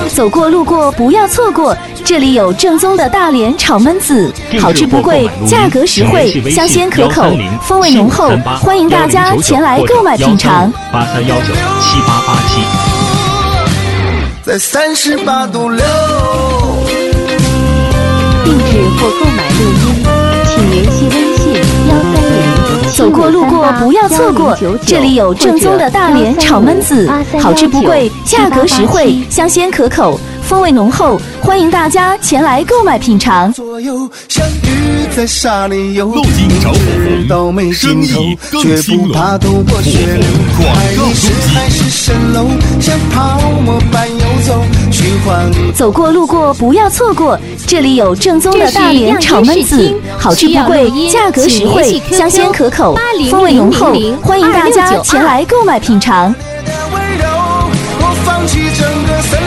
走过路过不要错过，这里有正宗的大连炒焖子，好吃不贵，价格实惠，香鲜可口，风味浓厚，欢迎大家前来购买品尝。 83197887， 在38度6。 定制或购买录音，请联系微信130。 走过路过不要错过，这里有正宗的大连炒焖子，好吃不贵，价格实惠，香鲜可口，风味浓厚，欢迎大家前来购买品尝。 左右相遇在沙里游， 路径着火到没生尽意头，绝更兴隆， 不怕突破血流。 广告爱你时海市蜃楼，像泡沫般游走，循环。 走过路过不要错过，这里有正宗的大连炒焖子，好吃不贵，价格实惠，香鲜可口，风味浓厚，欢迎大家前来购买品尝。 温柔，我放弃整个森林。